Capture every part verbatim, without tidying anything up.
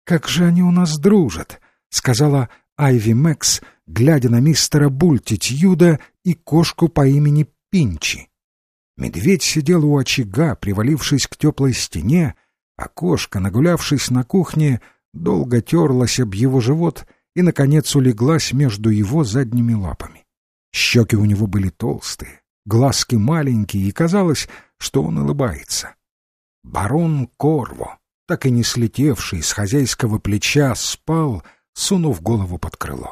как же они у нас дружат», — сказала Айви Мэкс, глядя на мистера Бултитьюда и кошку по имени Пинчи. Медведь сидел у очага, привалившись к теплой стене, а кошка, нагулявшись на кухне, долго терлась об его живот и, наконец, улеглась между его задними лапами. Щеки у него были толстые, глазки маленькие, и казалось, что он улыбается. Барон Корво, так и не слетевший с хозяйского плеча, спал, сунув голову под крыло.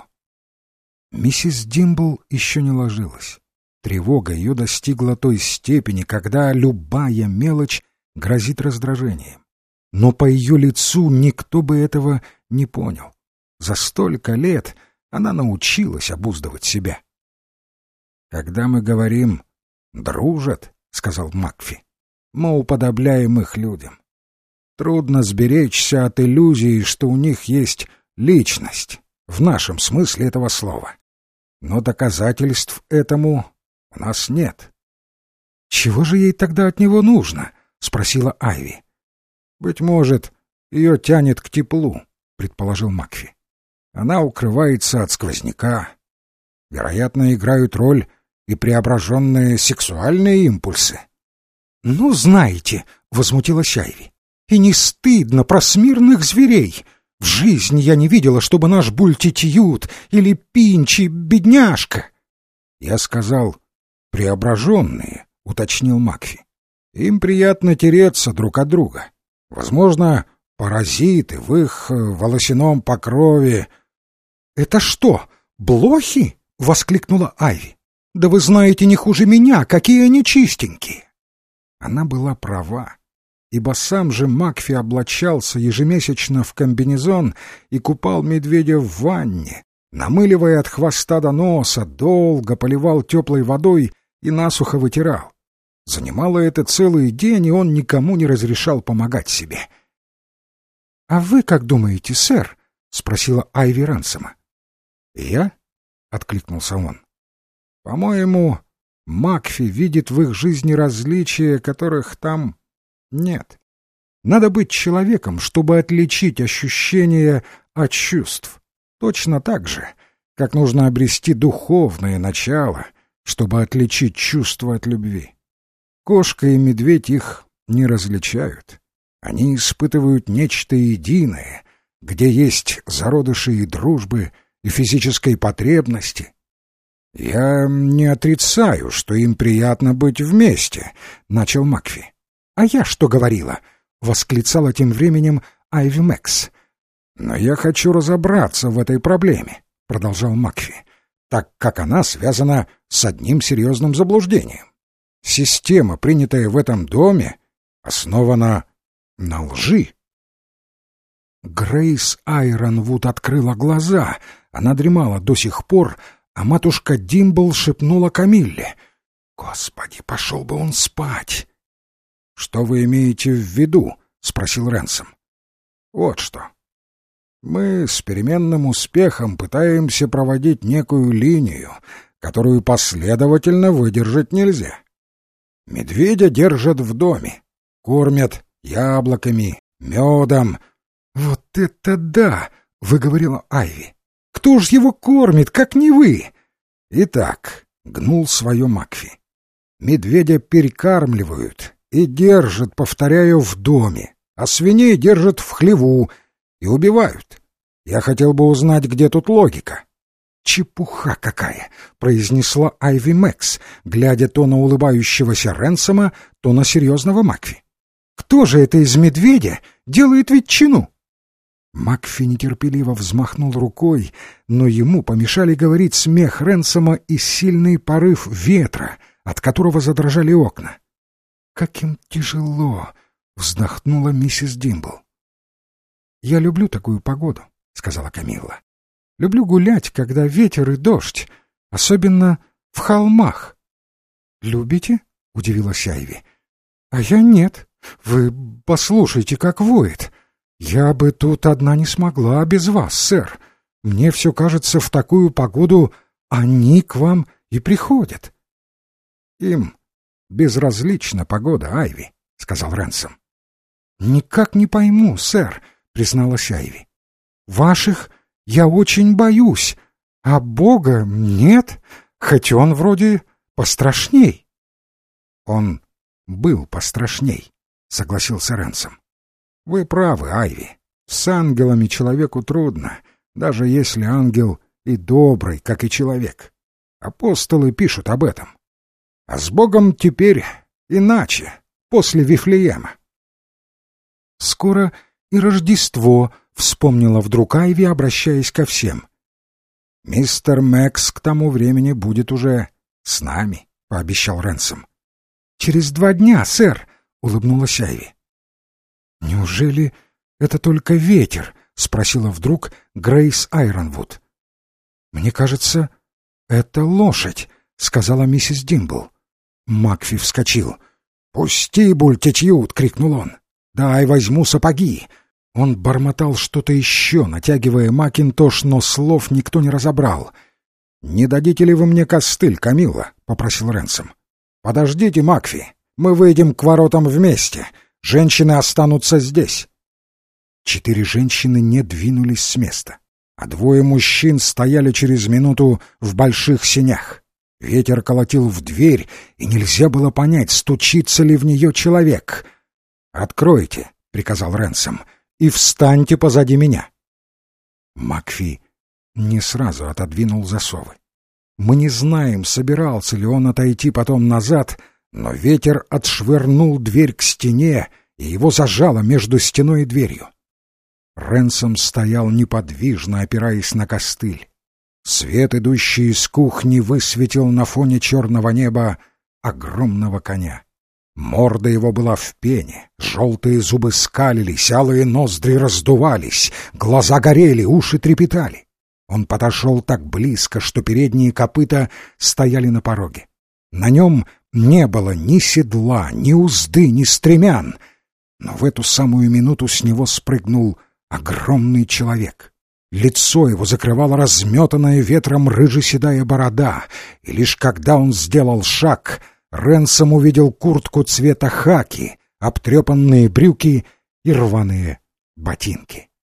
Миссис Димбл еще не ложилась. Тревога ее достигла той степени, когда любая мелочь грозит раздражением. Но по ее лицу никто бы этого не понял. За столько лет она научилась обуздывать себя. «Когда мы говорим «дружат», — сказал Макфи, — мы уподобляем их людям. Трудно сберечься от иллюзии, что у них есть личность, в нашем смысле этого слова. Но доказательств этому у нас нет». «Чего же ей тогда от него нужно?» — спросила Айви. «Быть может, ее тянет к теплу», — предположил Макфи. «Она укрывается от сквозняка. Вероятно, играют роль и преображенные сексуальные импульсы». «Ну, знаете», — возмутилась Айви, — «и не стыдно про смирных зверей. В жизни я не видела, чтобы наш Бултитьюд или Пинчи, бедняжка». «Я сказал, преображенные», — уточнил Макфи. «Им приятно тереться друг от друга. Возможно, паразиты в их волосяном покрове». «Это что, блохи?» — воскликнула Айви. «Да вы знаете не хуже меня, какие они чистенькие». Она была права, ибо сам же Макфи облачался ежемесячно в комбинезон и купал медведя в ванне, намыливая от хвоста до носа, долго поливал теплой водой и насухо вытирал. Занимало это целый день, и он никому не разрешал помогать себе. — А вы как думаете, сэр? — спросила Айви Рэнсома. — Я? — откликнулся он. — По-моему, Макфи видит в их жизни различия, которых там нет. Надо быть человеком, чтобы отличить ощущения от чувств. Точно так же, как нужно обрести духовное начало, чтобы отличить чувства от любви. Кошка и медведь их не различают. Они испытывают нечто единое, где есть зародыши и дружбы, и физической потребности. «Я не отрицаю, что им приятно быть вместе», — начал Макфи. «А я что говорила?» — восклицала тем временем Айви Мэкс. «Но я хочу разобраться в этой проблеме», — продолжал Макфи, «так как она связана с одним серьезным заблуждением. Система, принятая в этом доме, основана на лжи». Грейс Айронвуд открыла глаза. Она дремала до сих пор, а матушка Димбл шепнула Камилле: «Господи, пошел бы он спать!» «Что вы имеете в виду?» — спросил Рэнсом. «Вот что. Мы с переменным успехом пытаемся проводить некую линию, которую последовательно выдержать нельзя. Медведя держат в доме, кормят яблоками, медом». «Вот это да!» — выговорила Айви. «Кто ж его кормит, как не вы?» «Итак», — гнул свое Макфи, — «медведя перекармливают и держат, повторяю, в доме, а свиней держат в хлеву и убивают. Я хотел бы узнать, где тут логика». «Чепуха какая!» — произнесла Айви Мэкс, глядя то на улыбающегося Рэнсома, то на серьезного Макфи. «Кто же это из медведя делает ветчину?» Макфи нетерпеливо взмахнул рукой, но ему помешали говорить смех Рэнсома и сильный порыв ветра, от которого задрожали окна. «Как им тяжело!» — вздохнула миссис Димбл. «Я люблю такую погоду», — сказала Камилла. «Люблю гулять, когда ветер и дождь, особенно в холмах». «Любите?» — удивилась Айви. «А я нет. Вы послушайте, как воет. Я бы тут одна не смогла без вас, сэр. Мне все кажется, в такую погоду они к вам и приходят». «Им безразлична погода, Айви», — сказал Рэнсом. «Никак не пойму, сэр», — призналась Айви. Ваших я очень боюсь, а Бога нет, хоть он вроде пострашней». «Он был пострашней», — согласился Рэнсом. «Вы правы, Айви. С ангелами человеку трудно, даже если ангел и добрый, как и человек. Апостолы пишут об этом. А с Богом теперь иначе, после Вифлеема». «Скоро и Рождество», — вспомнила вдруг Айви, обращаясь ко всем. «Мистер Мэкс к тому времени будет уже с нами», — пообещал Рэнсом. «Через два дня, сэр», — улыбнулась Айви. «Неужели это только ветер?» — спросила вдруг Грейс Айронвуд. «Мне кажется, это лошадь», — сказала миссис Димбл. Макфи вскочил. «Пусти, Бултитьюд!» — крикнул он. «Дай возьму сапоги!» Он бормотал что-то еще, натягивая макинтош, но слов никто не разобрал. «Не дадите ли вы мне костыль, Камилла?» — попросил Рэнсом. «Подождите, Макфи, мы выйдем к воротам вместе. Женщины останутся здесь». Четыре женщины не двинулись с места, а двое мужчин стояли через минуту в больших сенях. Ветер колотил в дверь, и нельзя было понять, стучится ли в нее человек. «Откройте», — приказал Рэнсом, — «и встаньте позади меня». Макфи не сразу отодвинул засовы. Мы не знаем, собирался ли он отойти потом назад, но ветер отшвырнул дверь к стене, и его зажало между стеной и дверью. Рэнсом стоял неподвижно, опираясь на костыль. Свет, идущий из кухни, высветил на фоне черного неба огромного коня. Морда его была в пене, желтые зубы скалились, алые ноздри раздувались, глаза горели, уши трепетали. Он подошел так близко, что передние копыта стояли на пороге. На нем не было ни седла, ни узды, ни стремян. Но в эту самую минуту с него спрыгнул огромный человек. Лицо его закрывала разметанная ветром рыже-седая борода, и лишь когда он сделал шаг, Рэнсом увидел куртку цвета хаки, обтрепанные брюки и рваные ботинки.